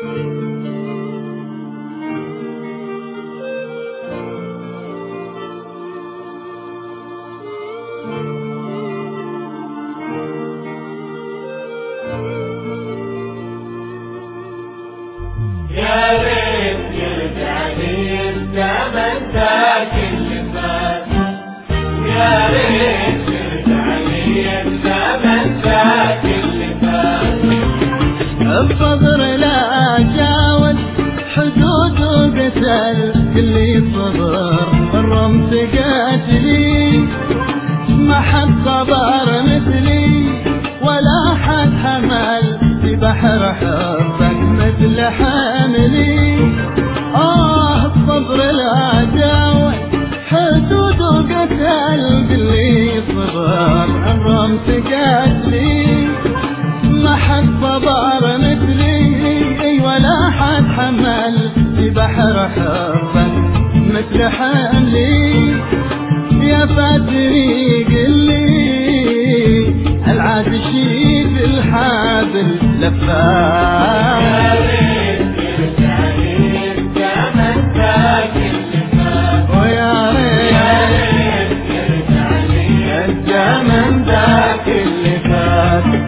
يا ريت يرجع لي الزمن ذاك اللي فات، يا ريت يرجع لي الزمن ذاك اللي فات. الصبر لا جاوز حدود وقتل كل صبر، الرمس قاتلي ما حد صبر مثلي ولا حد حمل في بحر حبك مثل حاملي. الصبر لا جاوز حدود وقتل كل صبر، الرمس قاتلي ما حد صبر مثلي ولا حد حمل في بحر حبك مثل حملي. يا فاتني قلي العاد شيل الحابل لفاف. يا ريت يرجع لي الزمن ذاك اللي فات، ويا ريت يرجع لي الزمن ذاك اللي فات.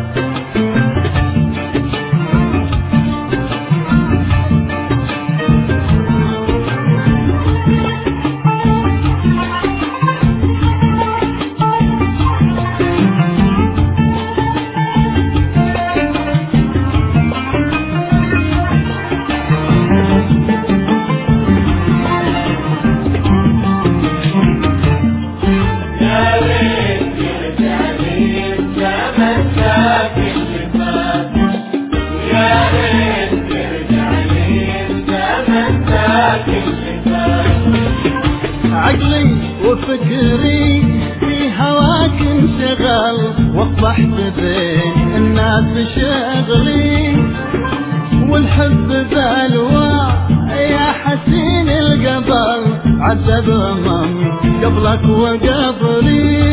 عقلي وفكري في هواك انشغل، واصبحت بين الناس شغلي والحب بالوا يا حسين القبل عذب من قبلك وقبلي.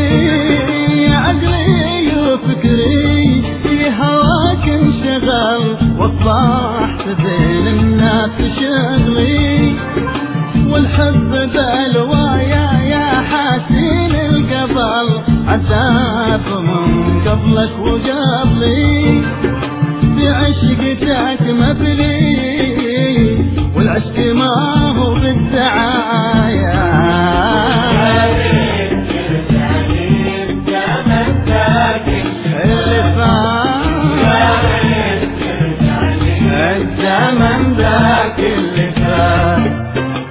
عقلي وفكري في هواك انشغل، واصبحت بين الناس شغلي والحب بالوايا يا حسين القبل عذاب من قبلك وقبلي. بعشقتك مبلي والعشق ما هو بالدعايا. يا ريت يرجع لي الزمن ذاك اللي فات، يا ريت يرجع لي الزمن ذاك اللي فات.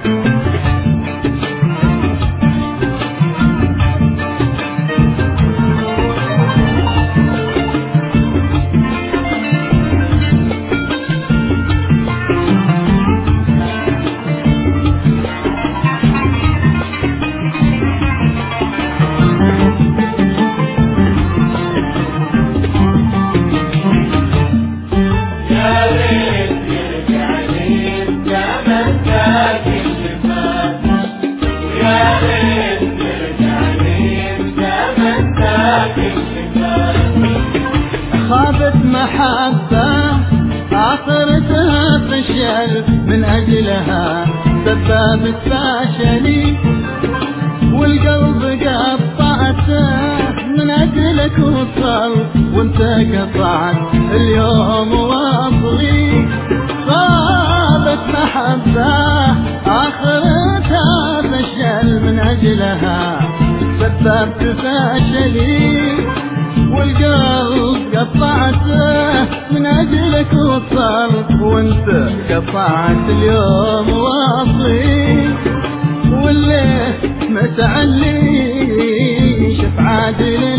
خابت محبة عثرتها فشل، من أجلها سببت فشلي والقلب قطعته من أجلك وصل وانت قطعت اليوم واصلي. خابت محبة آخرتها فشل، من أجلها سببت فشلي والقلب قطعته من أجلك وصل وانت قطعت اليوم واصلي. واللي متعلي شف عادل